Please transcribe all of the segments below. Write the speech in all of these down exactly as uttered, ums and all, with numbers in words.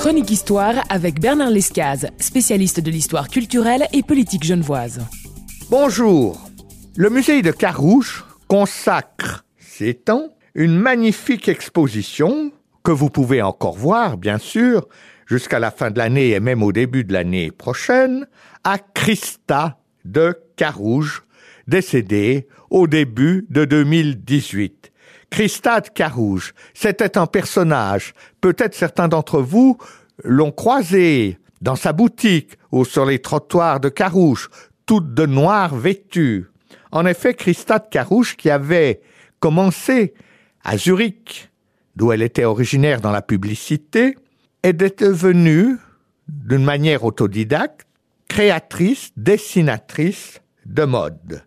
Chronique Histoire avec Bernard Lescaz, spécialiste de l'histoire culturelle et politique genevoise. Bonjour. Le musée de Carouge consacre ces temps une magnifique exposition que vous pouvez encore voir, bien sûr, jusqu'à la fin de l'année et même au début de l'année prochaine, à Christa de Carouge, décédée au début de deux mille dix-huit. Christa de Carouge, c'était un personnage. Peut-être certains d'entre vous l'ont croisé dans sa boutique ou sur les trottoirs de Carouge, toute de noir vêtue. En effet, Christa de Carouge, qui avait commencé à Zurich, d'où elle était originaire dans la publicité, est devenue, d'une manière autodidacte, créatrice, dessinatrice de mode.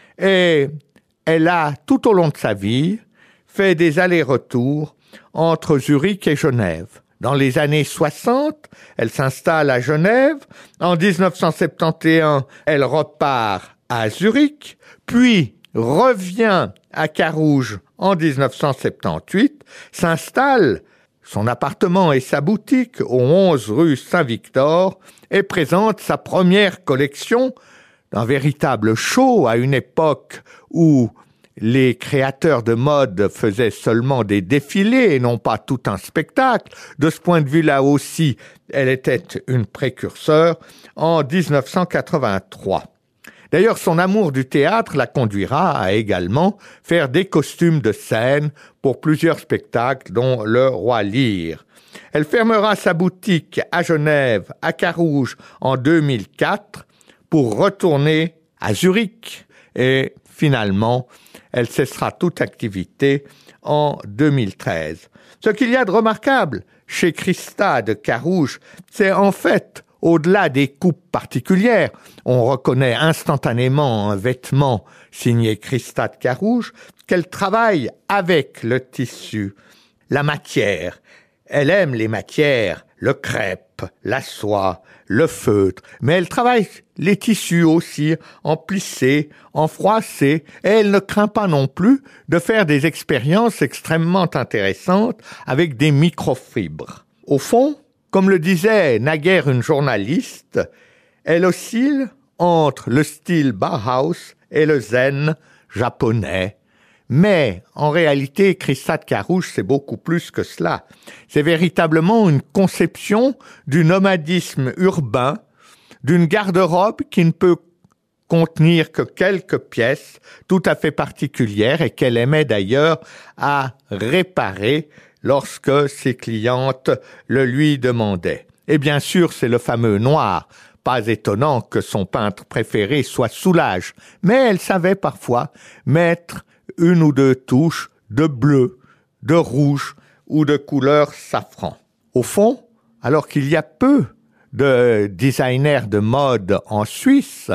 Et elle a, tout au long de sa vie, fait des allers-retours entre Zurich et Genève. Dans les années soixante, elle s'installe à Genève. En dix-neuf cent soixante et onze, elle repart à Zurich, puis revient à Carouge en dix-neuf cent soixante-dix-huit, s'installe son appartement et sa boutique au onze rue Saint-Victor et présente sa première collection d'un véritable show à une époque où les créateurs de mode faisaient seulement des défilés et non pas tout un spectacle. De ce point de vue-là aussi, elle était une précurseur en dix-neuf cent quatre-vingt-trois. D'ailleurs, son amour du théâtre la conduira à également faire des costumes de scène pour plusieurs spectacles, dont Le Roi Lear. Elle fermera sa boutique à Genève, à Carouge, en deux mille quatre, pour retourner à Zurich. Et finalement, elle cessera toute activité en deux mille treize. Ce qu'il y a de remarquable chez Christa de Carouge, c'est en fait, au-delà des coupes particulières, on reconnaît instantanément un vêtement signé Christa de Carouge, qu'elle travaille avec le tissu, la matière. Elle aime les matières, le crêpe, la soie, le feutre, mais elle travaille les tissus aussi, en plissé, en froissé, et elle ne craint pas non plus de faire des expériences extrêmement intéressantes avec des microfibres. Au fond, comme le disait naguère une journaliste, elle oscille entre le style Bauhaus et le zen japonais. Mais, en réalité, Christa de Carouge, c'est beaucoup plus que cela. C'est véritablement une conception du nomadisme urbain, d'une garde-robe qui ne peut contenir que quelques pièces tout à fait particulières et qu'elle aimait d'ailleurs à réparer lorsque ses clientes le lui demandaient. Et bien sûr, c'est le fameux noir. Pas étonnant que son peintre préféré soit Soulages, mais elle savait parfois mettre une ou deux touches de bleu, de rouge ou de couleur safran. Au fond, alors qu'il y a peu de designers de mode en Suisse,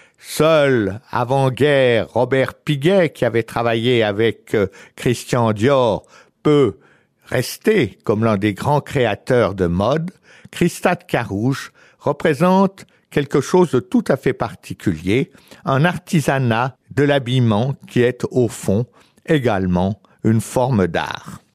seul avant-guerre Robert Piguet, qui avait travaillé avec Christian Dior, peut rester comme l'un des grands créateurs de mode. Christa de Carouge représente quelque chose de tout à fait particulier, un artisanat de l'habillement qui est au fond également une forme d'art.